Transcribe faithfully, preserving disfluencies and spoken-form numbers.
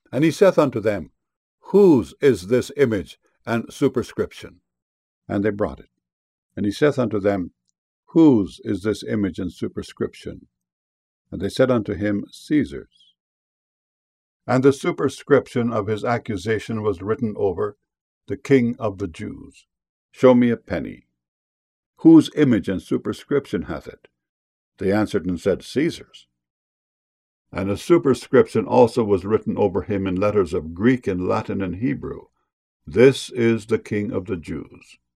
And he saith unto them, Whose is this image and superscription? And they brought it. And he saith unto them, Whose is this image and superscription? And they said unto him, Caesar's. And the superscription of his accusation was written over, The King of the Jews. Show me a penny. Whose image and superscription hath it? They answered and said, Caesar's. And a superscription also was written over him in letters of Greek and Latin and Hebrew, This is the King of the Jews.